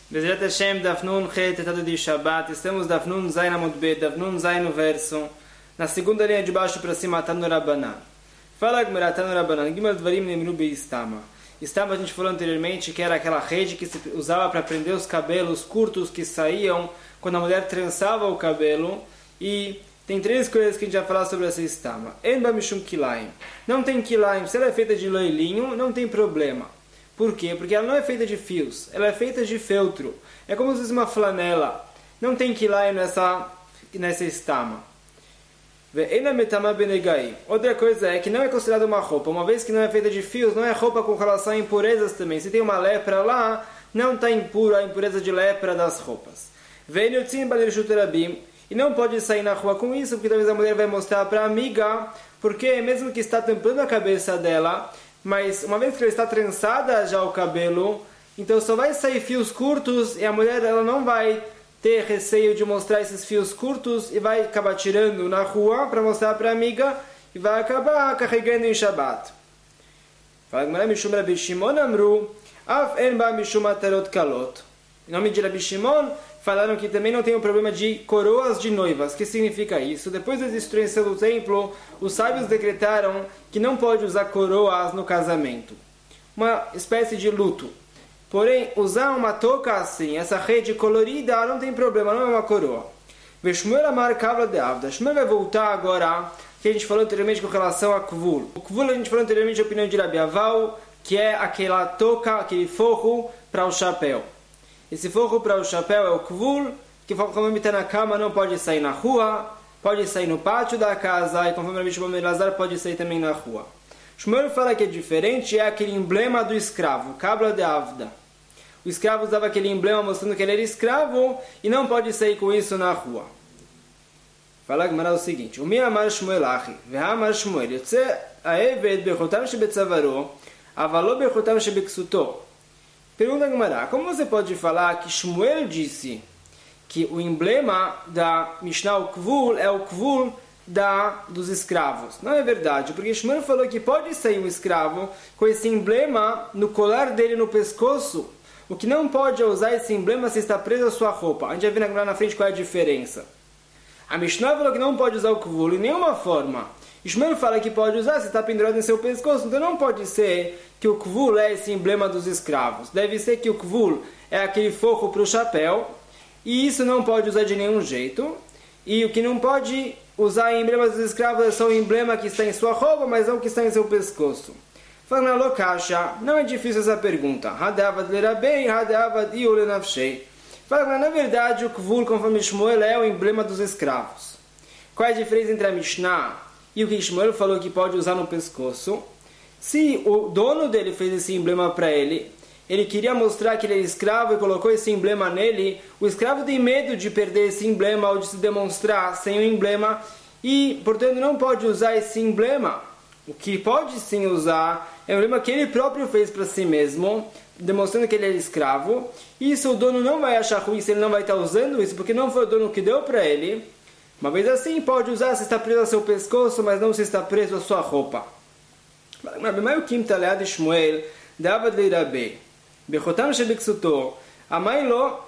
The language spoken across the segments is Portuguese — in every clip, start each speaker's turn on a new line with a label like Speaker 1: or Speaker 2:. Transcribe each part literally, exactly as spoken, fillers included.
Speaker 1: Bezerra Hashem, Dafnun Chet, Tratado de Shabbat. Estamos Dafnun Zayin Amud Bet, Dafnun Zayin no verso. Na segunda linha de baixo para cima, Tanu Rabanan. Fala Gmara, Tanu Rabanan. Gimel Dvarim Nemru Beistama. Estava, a gente falou anteriormente, que era aquela rede que se usava para prender os cabelos curtos que saíam quando a mulher trançava o cabelo. E tem três coisas que a gente vai falar sobre essa estama. Enba Mishum Kilaim. Não tem Kilaim. Se ela é feita de loilinho, não tem problema. Por quê? Porque ela não é feita de fios, ela é feita de feltro. É como se fosse uma flanela. Não tem Kilaim nessa, nessa estama. Outra coisa é que não é considerada uma roupa. Uma vez que não é feita de fios, não é roupa com relação a impurezas também. Se tem uma lepra lá, não está impura a impureza de lepra das roupas. E não pode sair na rua com isso, porque talvez a mulher vai mostrar para a amiga, porque mesmo que está tampando a cabeça dela, mas uma vez que ela está trançada já o cabelo, então só vai sair fios curtos e a mulher ela não vai ter receio de mostrar esses fios curtos e vai acabar tirando na rua para mostrar para a amiga e vai acabar carregando em Shabbat. Fala Gmara Mishum Rabi Shimon Amru Af en ba Mishum Atarot Kalot. Em nome de Rabi Shimon, falaram que também não tem o problema de coroas de noivas. O que significa isso? Depois da destruição do templo, os sábios decretaram que não pode usar coroas no casamento. Uma espécie de luto. Porém, usar uma touca assim, essa rede colorida, não tem problema, não é uma coroa. Veshmuel Amar Kavla de Avda. Shmuel vai voltar agora, que a gente falou anteriormente com relação a Kvul. O Kvul a gente falou anteriormente a opinião de Rabi Aval, que é aquela touca, aquele forro para o chapéu. Esse forro para o chapéu é o Kvul, que conforme está na cama não pode sair na rua, pode sair no pátio da casa, e conforme Rabi Shimon ben Elazar pode sair também na rua. Shmuel fala que é diferente, é aquele emblema do escravo, Kabla de Avda. O escravo usava aquele emblema mostrando que ele era escravo e não pode sair com isso na rua. Fala Gmara o seguinte: Umi amar Shmuel achi, ve'amar Shmuel, yotze ha'eved bechotam shebetzavaro, avalo bechotam shebeksuto. Pergunta Gmara, como você pode falar que Shmuel disse que o emblema da Mishnah, o Kvul, é o Kvul da, dos escravos? Não é verdade, porque Shmuel falou que pode sair um escravo com esse emblema no colar dele no pescoço. O que não pode é usar esse emblema se está preso à sua roupa. A gente vai ver lá na frente qual é a diferença. A Mishnah falou que não pode usar o Kvul em nenhuma forma. Shmuel fala que pode usar se está pendurado em seu pescoço. Então não pode ser que o Kvul é esse emblema dos escravos. Deve ser que o Kvul é aquele forro para o chapéu. E isso não pode usar de nenhum jeito. E o que não pode usar em emblemas dos escravos é só o emblema que está em sua roupa, mas não o que está em seu pescoço. Fala na Lokasha, não é difícil essa pergunta. Hadavad lerabei, hadavad iulenavshei. Fala na verdade o Kvul, conforme Shmuel, é o emblema dos escravos. Qual é a diferença entre a Mishnah e o que Shmuel falou que pode usar no pescoço? Se o dono dele fez esse emblema para ele, ele queria mostrar que ele é escravo e colocou esse emblema nele, o escravo tem medo de perder esse emblema ou de se demonstrar sem o emblema e, portanto, não pode usar esse emblema. O que pode sim usar é o emblema que ele próprio fez para si mesmo, demonstrando que ele é escravo. E isso o dono não vai achar ruim se ele não vai estar usando isso, porque não foi o dono que deu para ele. Uma vez assim, pode usar se está preso ao seu pescoço, mas não se está preso à sua roupa. Mas o Kim Talead Shmuel, Davad Leirabe, Bechotam Shebeksuto, Amailo.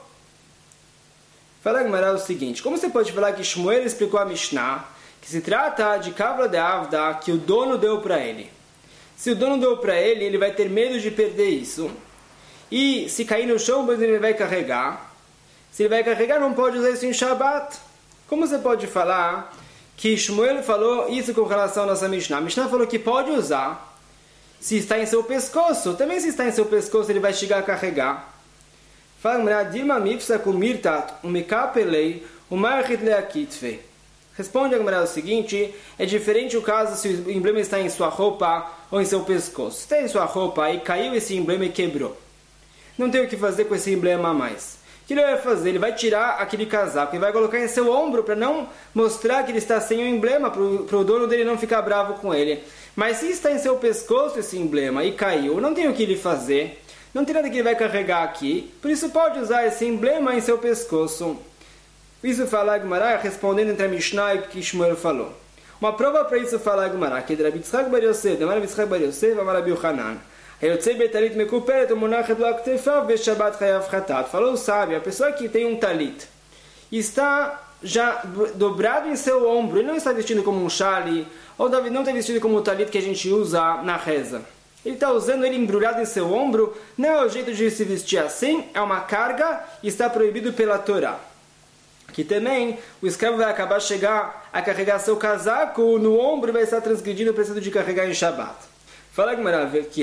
Speaker 1: Fala Gmara o seguinte: como você pode falar que Shmuel explicou a Mishnah, que se trata de Kavla de Avda, que o dono deu para ele? Se o dono deu para ele, ele vai ter medo de perder isso. E se cair no chão, ele vai carregar. Se ele vai carregar, não pode usar isso em Shabbat. Como você pode falar que Shmuel falou isso com relação à nossa Mishnah? A Mishnah falou que pode usar se está em seu pescoço. Também se está em seu pescoço, ele vai chegar a carregar. Fala, Dilma Mifsa Kumirtat, Umikapelei, Umarchit Leakitve. Responde a Gemara o seguinte: é diferente o caso se o emblema está em sua roupa ou em seu pescoço. Se está em sua roupa e caiu esse emblema e quebrou, não tem o que fazer com esse emblema a mais. O que ele vai fazer? Ele vai tirar aquele casaco e vai colocar em seu ombro para não mostrar que ele está sem o emblema, para o dono dele não ficar bravo com ele. Mas se está em seu pescoço esse emblema e caiu, não tem o que ele fazer, não tem nada que ele vai carregar aqui, por isso pode usar esse emblema em seu pescoço. Isso fala a Gemara respondendo entre a Mishnah e o que Shmuel falou. Uma prova para isso fala a Gemara, que é de Rabi Yitzchak bar Yosef, de Rabi Yitzchak bar Yosef, Amar Rabi Yochanan. Falou o sábio, a pessoa que tem um talit está já dobrado em seu ombro, ele não está vestido como um chale, ou não está vestido como o talit que a gente usa na reza. Ele está usando ele embrulhado em seu ombro, não é o jeito de se vestir assim, é uma carga e está proibido pela Torá. Que também o escravo vai acabar chegar a carregar seu casaco no ombro e vai estar transgredindo o preceito de carregar em Shabbat. Fala que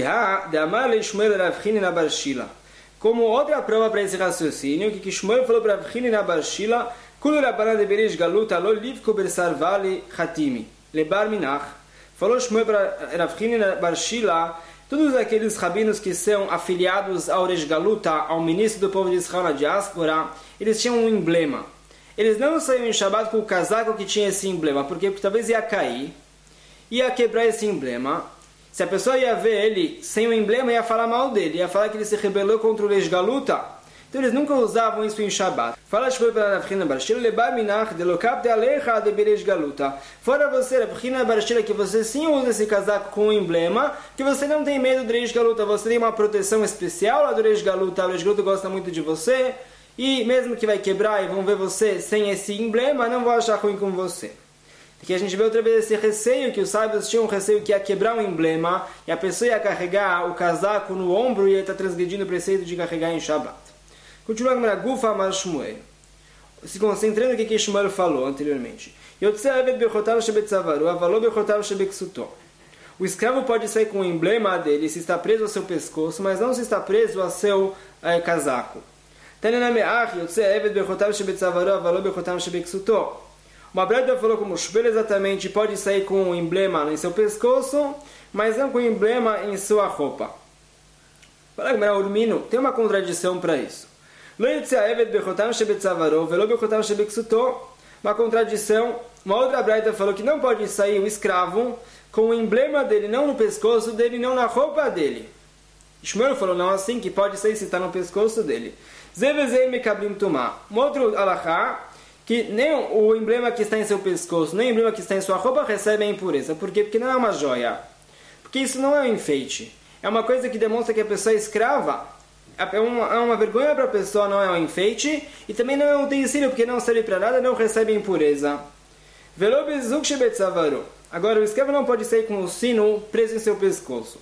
Speaker 1: como outra prova para esse raciocínio, que Shmuel falou para Avchini na Barshila, Kulu Rabbanan de Berish Galuta lo livko bersarvali chatimi lebar minach. Falou Shmuel para Avchini na Barshila, todos aqueles rabinos que são afiliados ao Reish Galuta, ao ministro do povo de Israel na diáspora, eles tinham um emblema. Eles não saíam em Shabbat com o casaco que tinha esse emblema, porque talvez ia cair, ia quebrar esse emblema. Se a pessoa ia ver ele sem o emblema, ia falar mal dele, ia falar que ele se rebelou contra o Reish Galuta. Então eles nunca usavam isso em Shabbat. Fala Shmuel para Avchina Barshila, lebar minach de lokap de alecha de Reish Galuta. Fora você, Avchina Barshila, que você sim usa esse casaco com o emblema, que você não tem medo do Reish Galuta, você tem uma proteção especial lá do Reish Galuta, o Reish Galuta gosta muito de você. E mesmo que vai quebrar e vão ver você sem esse emblema, não vão achar ruim com você. Porque a gente vê outra vez esse receio, que os sábios tinham um receio que ia quebrar um emblema, e a pessoa ia carregar o casaco no ombro e ia estar transgredindo o preceito de carregar em Shabbat. Continuando na Gufa Amar Shmuel, se concentrando no que Shmuel falou anteriormente. O escravo pode sair com o emblema dele se está preso ao seu pescoço, mas não se está preso ao seu eh, casaco. Uma breta falou como Shmuel exatamente pode sair com um emblema em seu pescoço, mas não com um emblema em sua roupa. Tem uma contradição para isso. Uma contradição. Uma outra breta falou que não pode sair o escravo com o emblema dele não no pescoço dele, não na roupa dele. Shmuel falou não assim, que pode sair se está no pescoço dele. Um outro alahá, que nem o emblema que está em seu pescoço, nem o emblema que está em sua roupa recebe a impureza. Por quê? Porque não é uma joia. Porque isso não é um enfeite. É uma coisa que demonstra que a pessoa é escrava. É uma, é uma vergonha para a pessoa, não é um enfeite. E também não é um utensílio, porque não serve para nada, não recebe impureza. Agora, o escravo não pode sair com o sino preso em seu pescoço.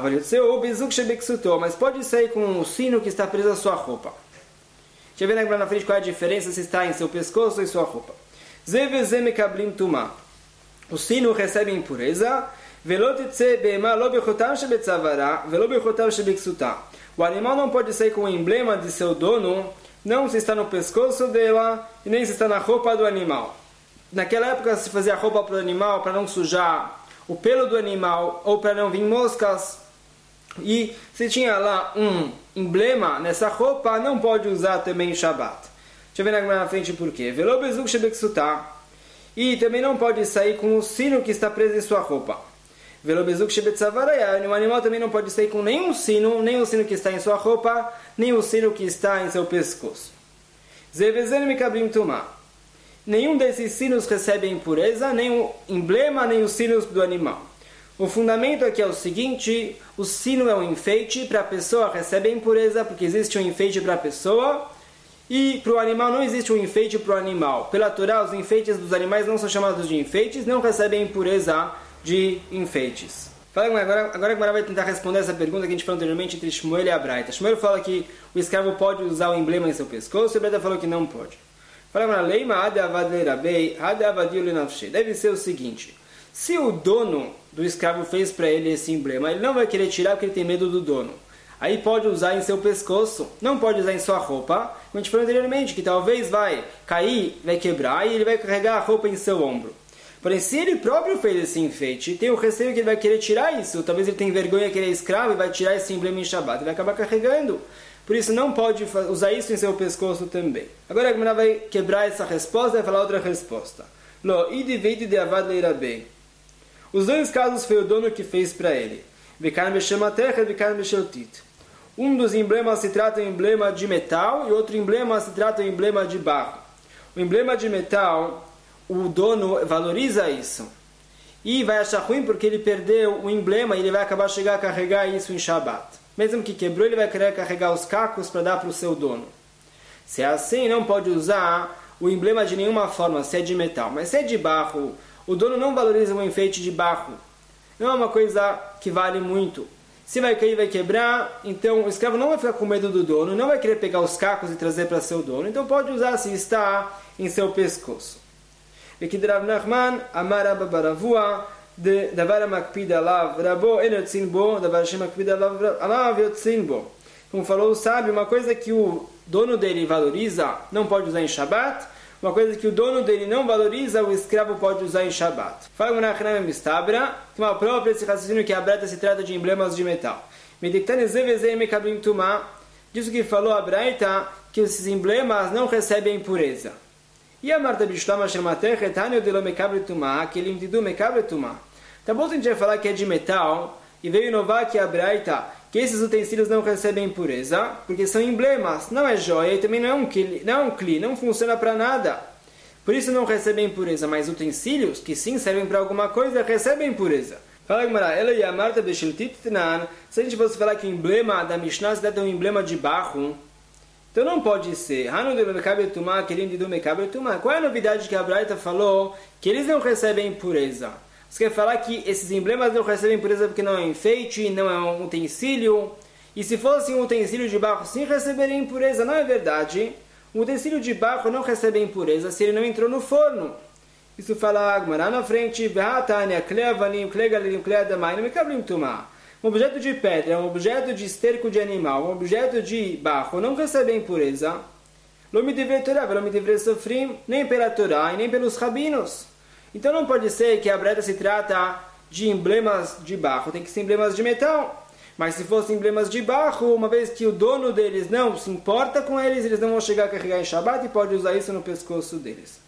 Speaker 1: Mas pode sair com o sino que está preso à sua roupa. Deixa eu ver na frente qual é a diferença se está em seu pescoço ou em sua roupa. O sino recebe impureza. O animal não pode sair com o emblema de seu dono, não se está no pescoço dela e nem se está na roupa do animal. Naquela época se fazia roupa para o animal para não sujar o pelo do animal ou para não vir moscas. E se tinha lá um emblema nessa roupa, não pode usar também em Shabbat. Deixa eu ver na frente por quê. E também não pode sair com o sino que está preso em sua roupa. O animal também não pode sair com nenhum sino, nem o sino que está em sua roupa, nem o sino que está em seu pescoço. Nenhum desses sinos recebe a impureza, nem o emblema, nem os sinos do animal. O fundamento aqui é o seguinte: o sino é um enfeite, para a pessoa recebe a impureza, porque existe um enfeite para a pessoa, e para o animal não existe um enfeite para o animal. Pela Torá, os enfeites dos animais não são chamados de enfeites, não recebem impureza de enfeites. Fala, agora, agora a Gemara vai tentar responder essa pergunta que a gente falou anteriormente entre Shmuel e a Braita. Shmuel fala que o escravo pode usar o emblema em seu pescoço, e a Braita falou que não pode. Fala, deve ser o seguinte: se o dono do escravo fez para ele esse emblema, ele não vai querer tirar porque ele tem medo do dono. Aí pode usar em seu pescoço, não pode usar em sua roupa. Como a gente falou anteriormente, que talvez vai cair, vai quebrar e ele vai carregar a roupa em seu ombro. Porém, se ele próprio fez esse enfeite, tem o receio que ele vai querer tirar isso. Talvez ele tenha vergonha que ele é escravo e vai tirar esse emblema em Shabbat e vai acabar carregando. Por isso não pode usar isso em seu pescoço também. Agora a Gemara vai quebrar essa resposta e vai falar outra resposta. Lo idiveit de avad leirabei. Os dois casos foi o dono que fez para ele. Um dos emblemas se trata de emblema de metal e outro emblema se trata de emblema de barro. O emblema de metal, o dono valoriza isso. e vai achar ruim porque ele perdeu o emblema e ele vai acabar chegar a carregar isso em Shabat. Mesmo que quebrou, ele vai querer carregar os cacos para dar para o seu dono. Se é assim, não pode usar o emblema de nenhuma forma, se é de metal. Mas se é de barro, o dono não valoriza um enfeite de barro. Não é uma coisa que vale muito. Se vai cair, vai quebrar, então o escravo não vai ficar com medo do dono, não vai querer pegar os cacos e trazer para seu dono. Então pode usar se está em seu pescoço. Rav Nachman, Amar Rabba Baravua, de Davar Makpid Alav, Rabo En Yotzin Bo, Davar Shem Makpid Alav Yotzin Bo. Como falou o sábio, uma coisa que o dono dele valoriza, não pode usar em Shabat. Uma coisa que o dono dele não valoriza, o escravo pode usar em Shabat. Fala o Menachem Mistabra, que uma prova para esse raciocínio que a Braita se trata de emblemas de metal. Diz o que falou a Braita, que esses emblemas não recebem impureza. E a Marta Bishlama Shemater, Etanio de lo Mekabri Tumah, que ele imtidu Mekabri Tumah. Tá bom se a gente vai falar que é de metal, e veio inovar aqui a Braita, que esses utensílios não recebem impureza, porque são emblemas, não é joia, e também não é um kli, não, é um kli, não funciona para nada. Por isso não recebem impureza, mas utensílios, que sim servem para alguma coisa, recebem impureza. Fala Gemara, ela e a Marta Beshiltitnan, se a gente fosse falar que o emblema da Mishnah se deve ter um emblema de barro, então não pode ser. Qual é a novidade que a Braita falou? Que eles não recebem impureza. Você quer falar que esses emblemas não recebem impureza porque não é um enfeite, não é um utensílio? E se fosse um utensílio de barro, sim receberia impureza. Não é verdade. Um utensílio de barro não recebe impureza se ele não entrou no forno. Isso fala Agmará na frente. Um objeto de pedra, um objeto de esterco de animal, um objeto de barro não recebe impureza. Nem pela Torá e nem pelos rabinos. Então não pode ser que a Braita se trata de emblemas de barro, tem que ser emblemas de metal. Mas se fossem emblemas de barro, uma vez que o dono deles não se importa com eles, eles não vão chegar a carregar em Shabat e pode usar isso no pescoço deles.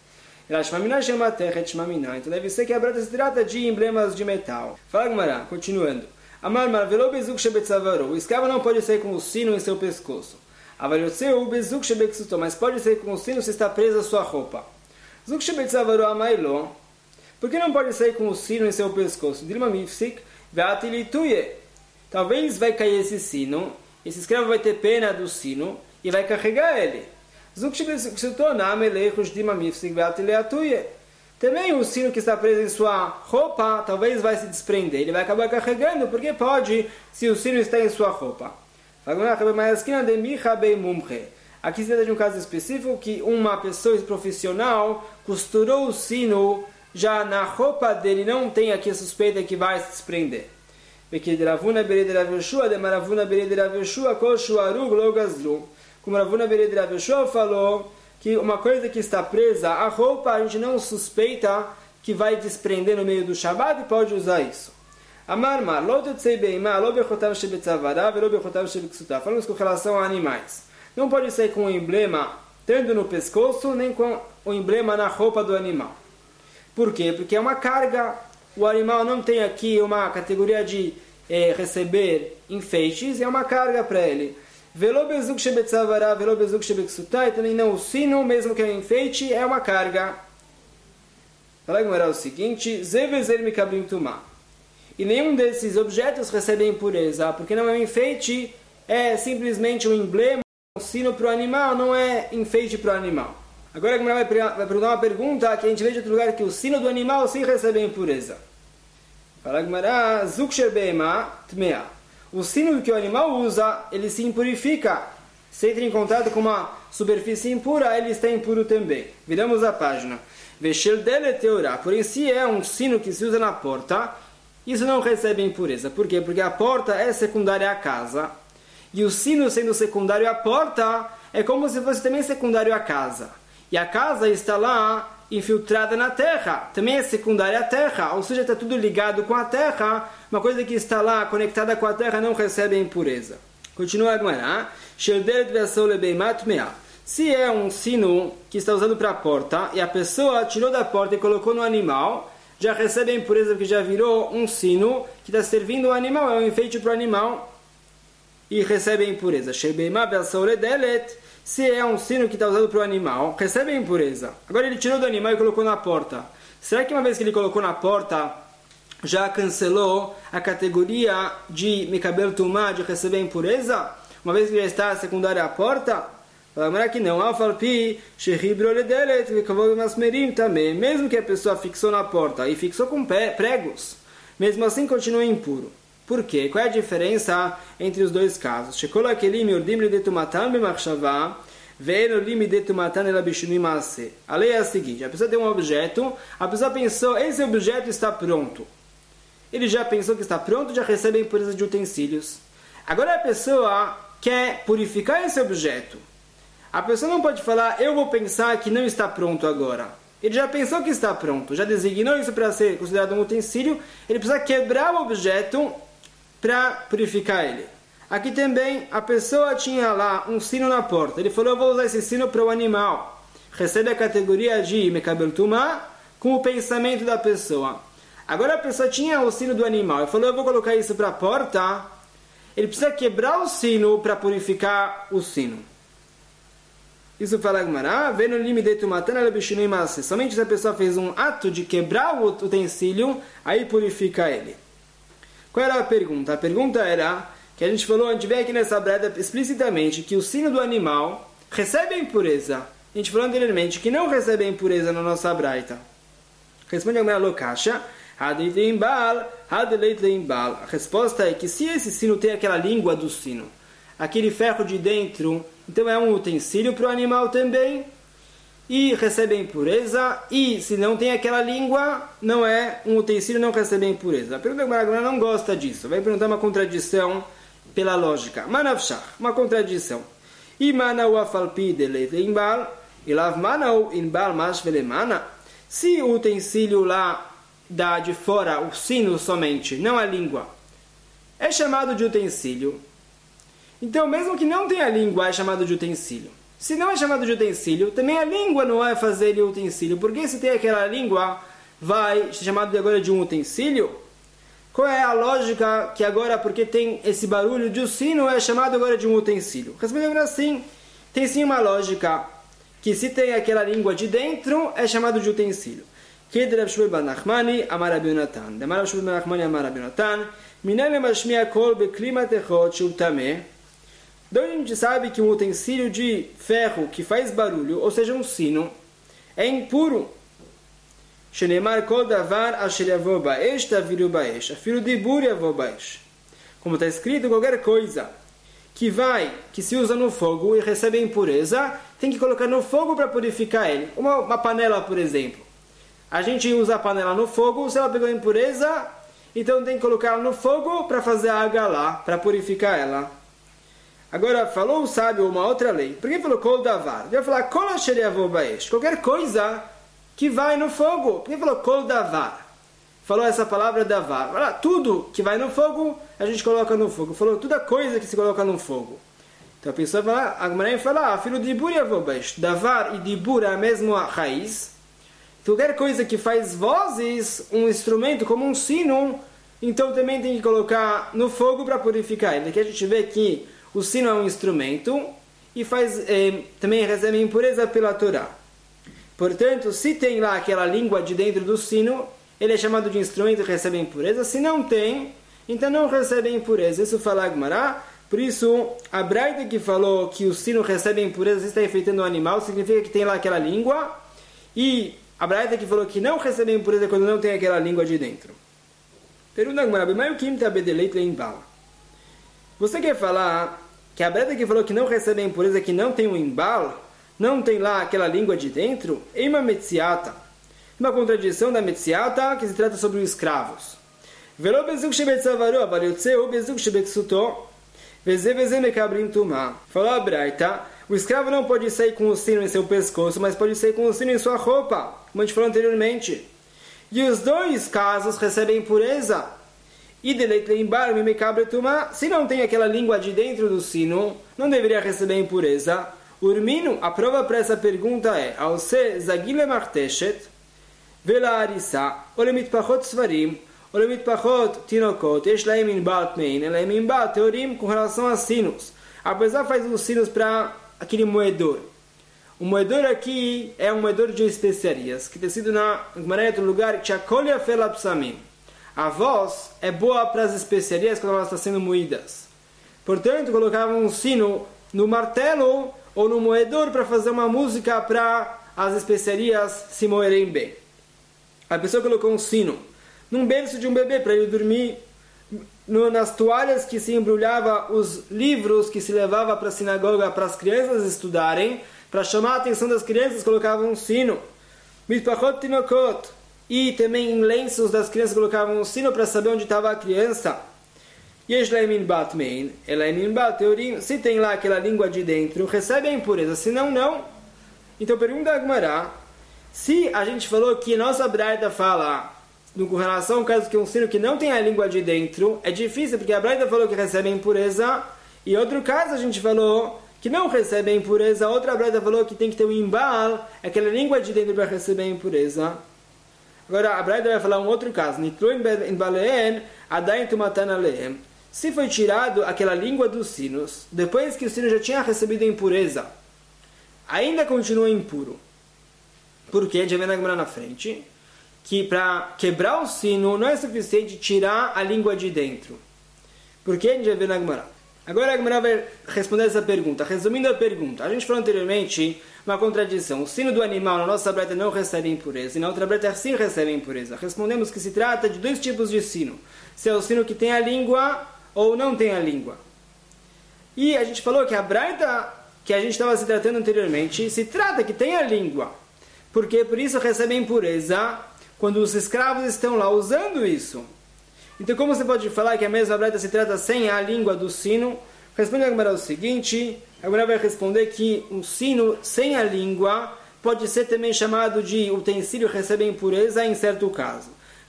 Speaker 1: Então deve ser que a Braita se trata de emblemas de metal. Fala Gemara, continuando. Amar marvelo bezuk shebetzavaru. O escravo não pode sair com o sino em seu pescoço. Avalioteu bezuk shebeksuto. Mas pode sair com o sino se está preso a sua roupa. Zuk shebetzavaru amailo. Por que não pode sair com o sino em seu pescoço? Dilma mifsik ve'atilituye. Talvez vai cair esse sino. Esse escravo vai ter pena do sino e vai carregar ele. Zuk shebeksuto na amelechus dilma mifsik ve'atileatuye. Também o sino que está preso em sua roupa, talvez vai se desprender. Ele vai acabar carregando, porque pode, se o sino está em sua roupa. Aqui se trata de um caso específico que uma pessoa profissional costurou o sino já na roupa dele, não tem aqui a suspeita que vai se desprender. Como Ravuna Bered Rav Yoshua falou, que uma coisa que está presa à roupa, a gente não suspeita que vai desprender no meio do Shabat e pode usar isso. Amar mar, lo tetzei beima, lo bechotav shebetzavara, velo bechotav shebeksutah. Falamos com relação a animais. Não pode sair com o emblema tanto no pescoço, nem com o emblema na roupa do animal. Por quê? Porque é uma carga. O animal não tem aqui uma categoria de eh, receber enfeites, é uma carga para ele. Velo bezuk shebetzavara, velo bezuk shebeksutah, e também não o sino, mesmo que é um enfeite, é uma carga. Fala Gemara o seguinte, zevezer mikablim tumah. E nenhum desses objetos recebe impureza, porque não é um enfeite, é simplesmente um emblema, um sino para o animal, não é enfeite para o animal. Agora a Gemara vai, vai perguntar uma pergunta que a gente lê de outro lugar, que o sino do animal sim recebe impureza. Fala Gemara, zuk shebeima tmea. O sino que o animal usa, ele se impurifica. Se entra em contato com uma superfície impura, ele está impuro também. Viramos a página. Veshel dele teorá. Porém, se é um sino que se usa na porta, isso não recebe impureza. Por quê? Porque a porta é secundária à casa. E o sino sendo secundário à porta, é como se fosse também secundário à casa. E a casa está lá infiltrada na terra, também é secundária à terra, ou seja, está tudo ligado com a terra, uma coisa que está lá conectada com a terra não recebe impureza. Continua a Gemara, se é um sino que está usando para a porta, e a pessoa tirou da porta e colocou no animal, já recebe a impureza porque já virou um sino que está servindo o animal, é um enfeite para o animal, e recebe a impureza. Se é um sino que está usado para o animal, recebe a impureza. Agora ele tirou do animal e colocou na porta. Será que uma vez que ele colocou na porta, já cancelou a categoria de Mekabel Tumá, de receber impureza, uma vez que já está secundária à porta? Fala que não, também, mesmo que a pessoa fixou na porta e fixou com pregos, mesmo assim continua impuro. Por quê? Qual é a diferença entre os dois casos? A lei é a seguinte: a pessoa tem um objeto, a pessoa pensou, esse objeto está pronto. Ele já pensou que está pronto, já recebe a impureza de utensílios. Agora a pessoa quer purificar esse objeto. A pessoa não pode falar, eu vou pensar que não está pronto agora. Ele já pensou que está pronto, já designou isso para ser considerado um utensílio, ele precisa quebrar o objeto para purificar ele. Aqui também, a pessoa tinha lá um sino na porta. Ele falou, eu vou usar esse sino para o animal. Recebe a categoria de Mekabel Tumá com o pensamento da pessoa. Agora a pessoa tinha o sino do animal. Ele falou, eu vou colocar isso para a porta. Ele precisa quebrar o sino para purificar o sino. Isso fala Agmará, vendo o limite de matana lebishinui maase. Somente se a pessoa fez um ato de quebrar o utensílio, aí purifica ele. Qual era a pergunta? A pergunta era, que a gente falou, a gente vê aqui nessa breda explicitamente, que o sino do animal recebe a impureza. A gente falou anteriormente que não recebe a impureza na nossa braita. Responde a Agmará Lokasha, a resposta é que se esse sino tem aquela língua do sino, aquele ferro de dentro, então é um utensílio para o animal também, e recebe a impureza, e se não tem aquela língua, não é um utensílio, não recebe a impureza. A pergunta que a Agmará não gosta disso, vai perguntar uma contradição pela lógica. Manavshach, uma contradição. Imanau afalpi deleit leimbal, ilav manau inbal mash velemana. Se o utensílio lá dá de fora o sino somente, não a língua, é chamado de utensílio. Então, mesmo que não tenha língua, é chamado de utensílio. Se não é chamado de utensílio, também a língua não vai fazer ele utensílio. Porque se tem aquela língua, vai ser chamado de agora de um utensílio? Qual é a lógica que agora, porque tem esse barulho de um sino, é chamado agora de um utensílio? Respondendo assim, tem sim uma lógica que se tem aquela língua de dentro, é chamado de utensílio. Que de Rav Shmuel bar Nachmani, amar Rabi Yonatan. De Rav Shmuel bar Nachmani, amar Rabi Yonatan. Minele mashmiya kol beklimat echot shel tameh. Então a gente sabe que um utensílio de ferro que faz barulho, ou seja, um sino, é impuro. Shenemar kol davar asher yavo ba'esh taviru ba'esh, afilo dibur yavo ba'esh. Como está escrito, qualquer coisa que vai, que se usa no fogo e recebe a impureza, tem que colocar no fogo para purificar ele. Uma, uma panela, por exemplo. A gente usa a panela no fogo, se ela pegou a impureza, então tem que colocar ela no fogo para fazer a água lá, para purificar ela. Agora, falou o sábio uma outra lei. Por que falou kol davar? Ele vai falar kol asher yavo ba'esh. Qualquer coisa que vai no fogo. Por que falou kol davar? Falou essa palavra davar. Fala, tudo que vai no fogo, a gente coloca no fogo. Falou toda coisa que se coloca no fogo. Então a pessoa fala, a Agmará fala, filho de dibur yavo ba'esh. Davar e dibur é a mesma raiz. Qualquer coisa que faz vozes, um instrumento como um sino, então também tem que colocar no fogo para purificar ele. Aqui a gente vê que o sino é um instrumento e faz, eh, também recebe impureza pela Torá. Portanto, se tem lá aquela língua de dentro do sino, ele é chamado de instrumento e recebe impureza. Se não tem, então não recebe impureza. Isso fala Agmará. Por isso, a braita que falou que o sino recebe impureza, se está enfeitando o animal, significa que tem lá aquela língua. E a braita que falou que não recebe impureza quando não tem aquela língua de dentro. Pergunta Agmará, mas o que está bedeleit leimbal? Você quer falar que a breta que falou que não recebe a impureza, que não tem um embalo, não tem lá aquela língua de dentro, é uma metziata. Uma contradição da metziata que se trata sobre os escravos. Velo bezuk shebetzavaru, avariutzeu bezuk shebetsuto, veze veze mekabrim tumá. Falou a braita, o escravo não pode sair com o sino em seu pescoço, mas pode sair com o sino em sua roupa, como a gente falou anteriormente. E os dois casos recebem impureza. E se não tem aquela língua de dentro do sino, não deveria receber impureza. Urmino, a prova para essa pergunta é ao se zagile marteshet vela arisa olemit pachot svarim olemit pachot tinokot esh laim inbal tmein laim inbal teorim com relação a sinos. Apesar faz os sinos para aquele moedor. O moedor aqui é um moedor de especiarias que tem sido na maneira do lugar tchakolia felapsamim. a voz é boa para as especiarias quando elas estão sendo moídas. Portanto, colocavam um sino no martelo ou no moedor para fazer uma música para as especiarias se moerem bem. A pessoa colocou um sino num berço de um bebê para ele dormir, no, nas toalhas que se embrulhava os livros que se levava para a sinagoga para as crianças estudarem, para chamar a atenção das crianças, colocavam um sino. Mitpachot tinokot. E também em lenços das crianças colocavam um sino para saber onde estava a criança. Se tem lá aquela língua de dentro, recebe a impureza, se não, não. Então pergunta a Gemara, se a gente falou que nossa Braita fala com relação ao caso que um sino que não tem a língua de dentro, é difícil porque a Braita falou que recebe a impureza, e outro caso a gente falou que não recebe a impureza, outra Braita falou que tem que ter um imbal, aquela língua de dentro para receber a impureza. Agora a Braita vai falar um outro caso, se foi tirado aquela língua dos sinos, depois que o sino já tinha recebido a impureza, ainda continua impuro. Por quê? Já vem na Gemara na frente, que para quebrar o sino não é suficiente tirar a língua de dentro. Por quê? Já vem na Gemara. Agora a Gemara vai responder essa pergunta. Resumindo a pergunta, a gente falou anteriormente uma contradição. O sino do animal na nossa breta não recebe impureza, e na outra breta sim recebe impureza. Respondemos que se trata de dois tipos de sino. Se é o sino que tem a língua ou não tem a língua. E a gente falou que a breta que a gente estava se tratando anteriormente se trata que tem a língua. Porque por isso recebe impureza quando os escravos estão lá usando isso. Então como você pode falar que a mesma breta se trata sem a língua do sino? Responde a Gemara o seguinte, a Gemara vai responder que um sino sem a língua pode ser também chamado de utensílio que recebe impureza em certo caso.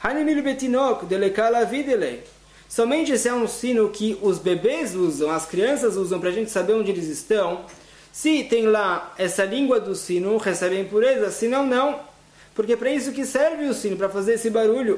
Speaker 1: Somente se é um sino que os bebês usam, as crianças usam para a gente saber onde eles estão, se tem lá essa língua do sino, recebe impureza, se não, não. Porque é para isso que serve o sino, para fazer esse barulho.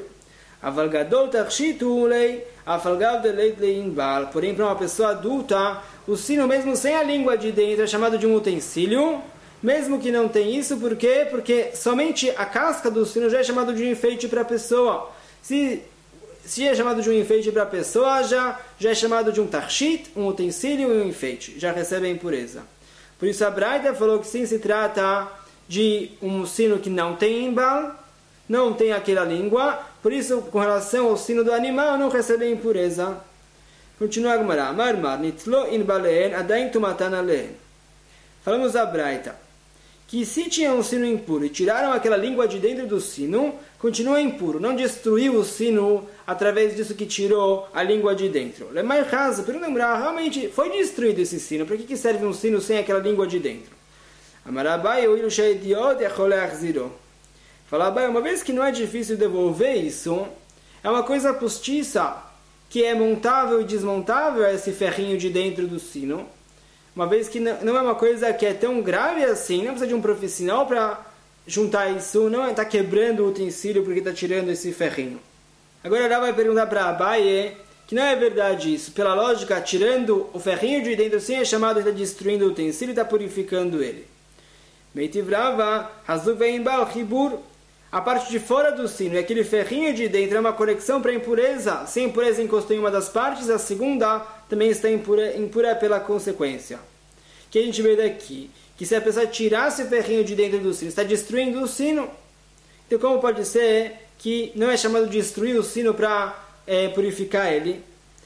Speaker 1: Porém, para uma pessoa adulta, o sino mesmo sem a língua de dentro é chamado de um utensílio, mesmo que não tem isso, por quê? Porque somente a casca do sino já é chamado de um enfeite para a pessoa. Se, se é chamado de um enfeite para a pessoa, já, já é chamado de um tarshit, um utensílio e um enfeite. Já recebe a impureza. Por isso a Braita falou que sim, se trata de um sino que não tem imbal, não tem aquela língua, por isso com relação ao sino do animal não recebe a impureza. Continua a Gemara. Marmar nitlo in baleen adain tumatan aleen. Falamos a Braita que se tinha um sino impuro e tiraram aquela língua de dentro do sino, continua impuro, não destruiu o sino através disso que tirou a língua de dentro. Lemai raso, para lembrar, realmente foi destruído esse sino, para que, que serve um sino sem aquela língua de dentro? Amarabai o ilusha idiot e acholech ziro. Fala, bem, uma vez que não é difícil devolver isso, é uma coisa postiça, que é montável e desmontável esse ferrinho de dentro do sino. Uma vez que não é uma coisa que é tão grave assim, não precisa de um profissional para juntar isso, não está quebrando o utensílio porque está tirando esse ferrinho. Agora ela vai perguntar para Abaye que não é verdade isso. Pela lógica, tirando o ferrinho de dentro sim é chamado de destruindo o utensílio e está purificando ele. Meitivrava, Hazuveimbal Hibur. A parte de fora do sino, e aquele ferrinho de dentro é uma conexão para a impureza. Se a impureza encostou em uma das partes, a segunda também está impura, impura pela consequência. Que a gente vê daqui, que se a pessoa tirasse o ferrinho de dentro do sino, está destruindo o sino. Então como pode ser que não é chamado de destruir o sino para é, purificar ele?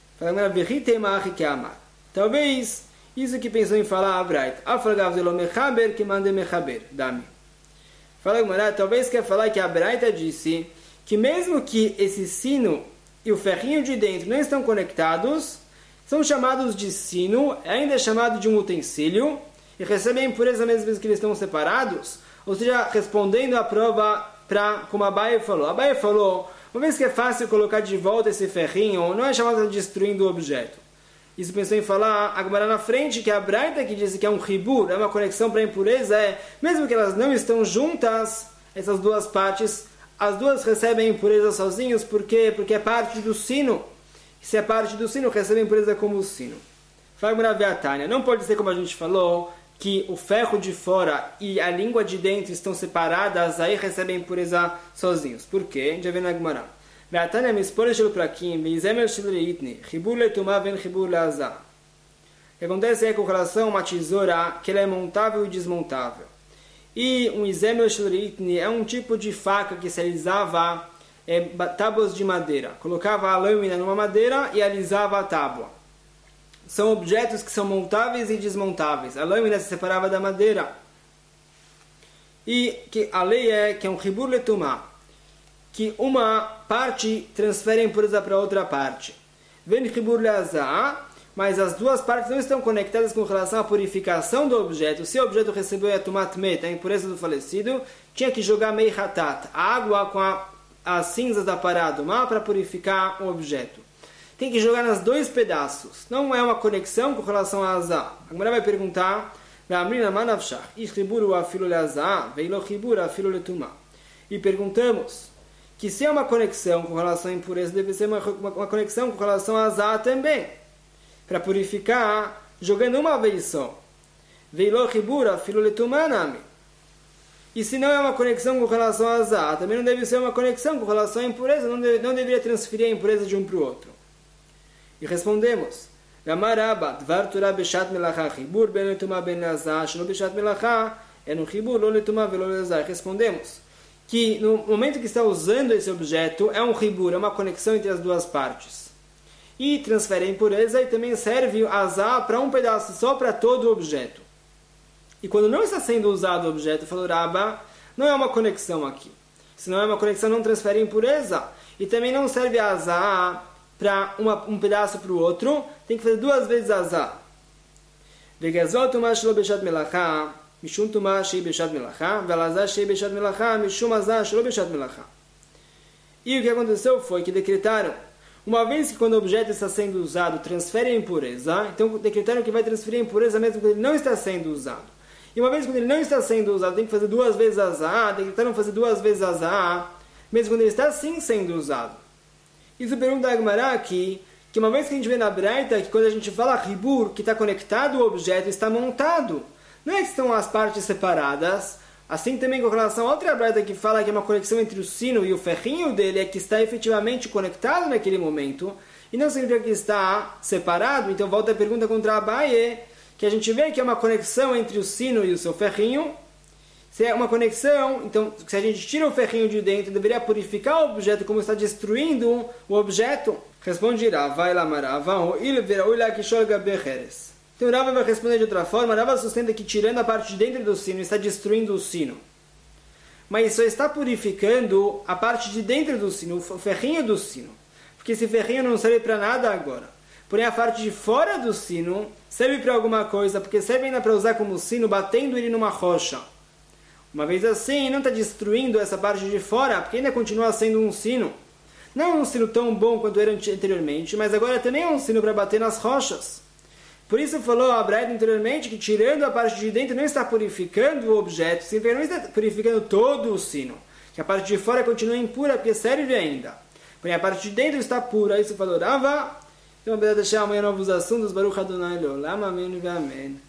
Speaker 1: Talvez isso que pensou em falar a Braita. que mande mechaber, dame. Fala Gemara, talvez quer falar que a Braita disse que mesmo que esse sino e o ferrinho de dentro não estão conectados, são chamados de sino, ainda é chamado de um utensílio, e recebem a impureza mesmo que eles estão separados, ou seja, respondendo à prova para como a Abaye falou. A Abaye falou, uma vez que é fácil colocar de volta esse ferrinho, não é chamado de destruindo o objeto. Isso pensou em falar a Gemara na frente, que a Braita que diz que é um ribur, é uma conexão para a impureza, é, mesmo que elas não estão juntas, essas duas partes, as duas recebem a impureza sozinhos, por quê? Porque é parte do sino. Se é parte do sino, recebe a impureza como o sino. Fala Gemara Veatânia, não pode ser como a gente falou, que o ferro de fora e a língua de dentro estão separadas, aí recebem a impureza sozinhos. Por quê? A gente já vê na Gemara. Ve'atanya mispore shel prakim, ve'izemel shel reitni, chibur letumah ven chibur leazah. O que acontece é com relação a uma tesoura que ela é montável e desmontável. E um izemel shel reitni é um tipo de faca que se alisava é, tábuas de madeira. Colocava a lâmina numa madeira e alisava a tábua. São objetos que são montáveis e desmontáveis. A lâmina se separava da madeira. E que a lei é que é um chibur letumah, que uma parte transfere a impureza para outra parte. Ven chibur leazah, mas as duas partes não estão conectadas com relação à purificação do objeto. Se o objeto recebeu a tumat met, a impureza do falecido, tinha que jogar mei hatat, a água com a, as cinzas da paraduma para purificar o objeto. Tem que jogar nos dois pedaços. Não é uma conexão com relação a azah. A Gemara vai perguntar, e perguntamos que se é uma conexão com relação à impureza, deve ser uma, uma, uma conexão com relação a azah também, para purificar, jogando uma vez só. E se não é uma conexão com relação a azah, também não deve ser uma conexão com relação à impureza, não, deve, não deveria transferir a impureza de um para o outro. E respondemos, respondemos que no momento que está usando esse objeto, é um ribur, é uma conexão entre as duas partes. E transfere a impureza e também serve azah para um pedaço só para todo o objeto. E quando não está sendo usado o objeto, falou Rabba, não é uma conexão aqui. Se não é uma conexão, não transfere a impureza. E também não serve azah para um pedaço para o outro, tem que fazer duas vezes azah. Vegazol tumah shelo beshat melacha, mishum tumah shei beshat melacha, velazah shei beshat melacha, mishum azah shelo beshat melacha. E o que aconteceu foi que decretaram, uma vez que quando o objeto está sendo usado, transfere a impureza, então decretaram que vai transferir a impureza mesmo quando ele não está sendo usado. E uma vez quando ele não está sendo usado, tem que fazer duas vezes azah, decretaram fazer duas vezes azah, mesmo quando ele está sim sendo usado. Isso pergunta a Gemara aqui, que uma vez que a gente vê na Braita, que quando a gente fala ribur, que está conectado o objeto, está montado. Não é que estão as partes separadas. Assim também com relação a outra Braita que fala que é uma conexão entre o sino e o ferrinho dele, é que está efetivamente conectado naquele momento. E não significa que está separado. Então volta a pergunta contra a Abaye, que a gente vê que é uma conexão entre o sino e o seu ferrinho. Se é uma conexão, então se a gente tira o ferrinho de dentro, deveria purificar o objeto como está destruindo o objeto? Responde Rava, então Rava vai responder de outra forma. Rava sustenta que tirando a parte de dentro do sino está destruindo o sino, mas só está purificando a parte de dentro do sino, o ferrinho do sino, porque esse ferrinho não serve para nada agora. Porém a parte de fora do sino serve para alguma coisa, porque serve ainda para usar como sino, batendo ele numa rocha. Uma vez assim, não está destruindo essa parte de fora, porque ainda continua sendo um sino. Não é um sino tão bom quanto era anteriormente, mas agora também é um sino para bater nas rochas. Por isso falou a Braita anteriormente que tirando a parte de dentro não está purificando o objeto, simplesmente não está purificando todo o sino. Que a parte de fora continua impura, porque serve ainda. Porém a parte de dentro está pura, isso falou Rava. Então, vamos deixar amanhã novos assuntos. Baruch Adonai Leolam, amém e amém.